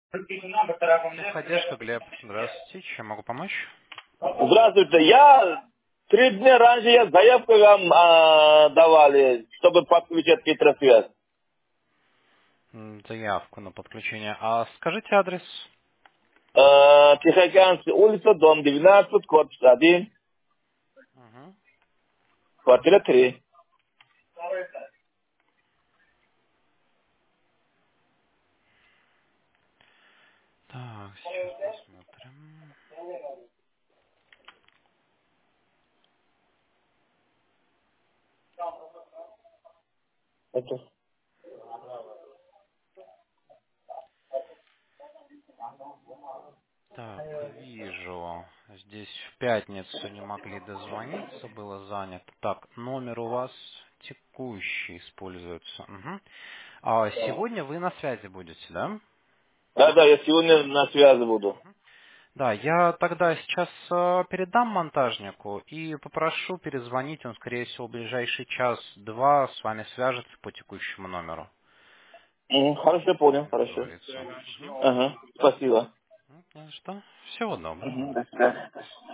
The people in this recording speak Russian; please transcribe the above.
Техподдержка, Глеб. Здравствуйте. Чем могу помочь? Здравствуйте. Три дня раньше я заявку вам давали, чтобы подключить Петросвязь. Заявку на подключение. А скажите адрес. Тихоокеанская улица, дом 12, корпус 1, Мгм. квартира 3. Так, сейчас посмотрим. Это. Так, вижу. Здесь в пятницу не могли дозвониться, было занято. Так, номер у вас текущий используется. Мгм. А сегодня вы на связи будете, да? Да, я сегодня на связи буду. Да, я тогда сейчас передам монтажнику и попрошу перезвонить. Он, скорее всего, в ближайший час-два с вами свяжется по текущему номеру. Хорошо, понял, Как хорошо. говорится. Мгм. Ага, спасибо. Ну, что? Всего доброго. До свидания.